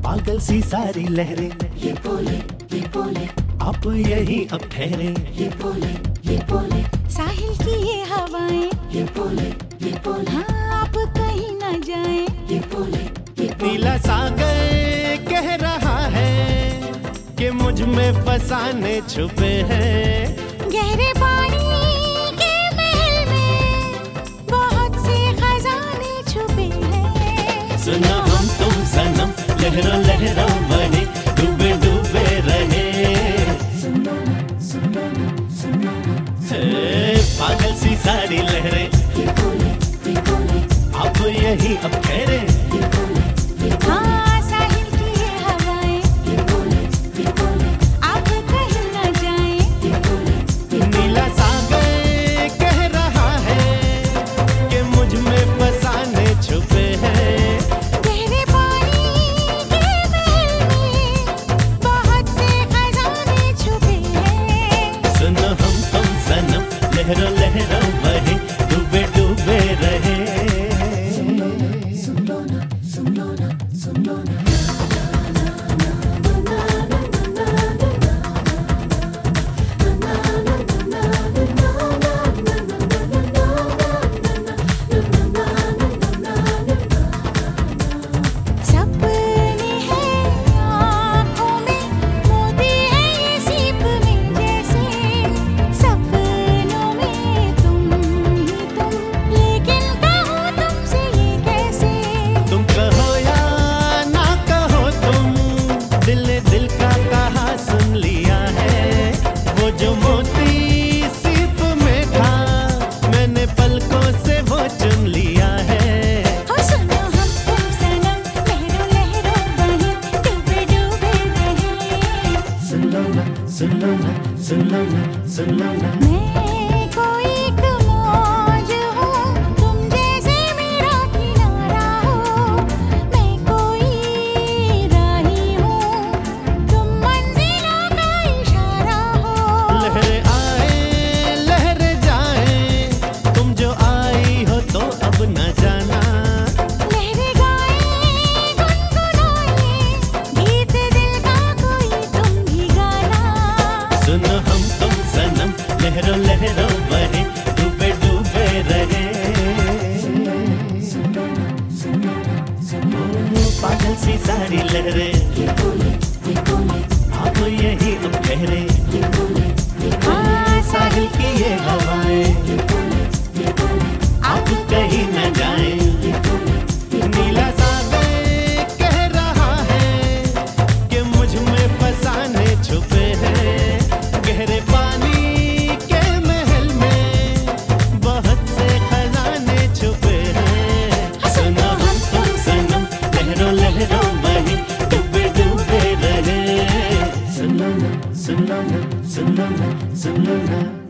पागल सी सारी लहरें ये बोले आप यही अब ठहरे। ये बोले साहिल की ये हवाएं ये बोले हाँ आप कहीं ना जाएं। ये बोले नीला सागर कह रहा है कि मुझ में फसाने छुपे हैं। गहरे पानी के महल में बहुत से खजाने छुपे हैं। सुना हम तुम सनम लहरों लहरों बने डूबे डूबे रहे। पागल सी सारी लहरें ये बोले आप यही अब ठहरे। हाँ साहिल की ये हवाएं ये बोले आप कहीं ना जाएं। नीला सागर कह रहा है कि मुझ में फसाने छुपे हैं। गहरे पानी के महल में बहुत से खजाने छुपे हैं। सुनो हम तुम सनम लहरों लहरों बहे डूबे डूबे रहे। सुन लो ना सपने हैं आँखों में मोती है ये सीप में जैसे। सपनों में तुम ही तुम लेकिन कहूँ तुमसे ये कैसे। तुम कहो या ना कहो तुम दिल ने दिल का कहा सुन लिया है। वो जो मोती सीप में था मैंने पलकों से वो चुन लिया है। हो सुनो हम तुम सनम लहरों लहरों बहे डूबे डूबे रहे। सुन लो ना मैं कोई एक मौज हूँ तुम जैसे मेरा किनारा हो। मैं कोई राही हूँ तुम मंजिलों का इशारा हो। लहरें आए लहरें जाए तुम जो आई हो तो अब न जाना। लहरें गाएं गुनगुनाएं गीत दिल का कोई तुम भी गाना। सुनो हम तुम सनम लहरों लहरों बहे डूबे डूबे रहे। पागल सी सारी लहरें ये बोले आप यही अब ठहरे। हाँ साहिल की ये हवाएं आप कहीं न जाएं। नीला सागर कह रहा है कि मुझ में फसाने छुपे हैं। गहरे पानी के महल में बहुत से खजाने छुपे हैं। सुनो हम तुम सनम लहरों लहरों बहे डूबे डूबे रहे। सुन लो ना